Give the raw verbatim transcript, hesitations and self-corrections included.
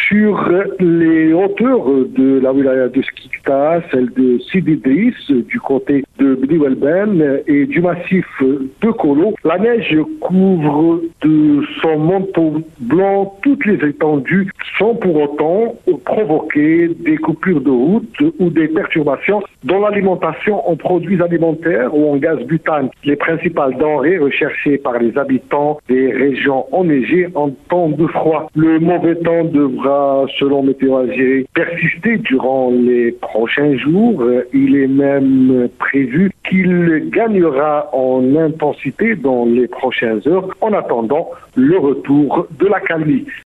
Sur les hauteurs de la wilaya de Skikta, celle de Sidi Driss, du côté de Bni Welben et du massif de Kolo, la neige couvre de son manteau blanc toutes les étendues sans pour autant provoquer des coupures de route ou des perturbations dans l'alimentation en produits alimentaires ou en gaz butane, les principales denrées recherchées par les habitants des régions enneigées en temps de froid. Le mauvais temps devra, selon Météo Algérie, persister durant les prochains jours. Il est même prévu qu'il gagnera en intensité dans les prochaines heures, en attendant le retour de la calmie.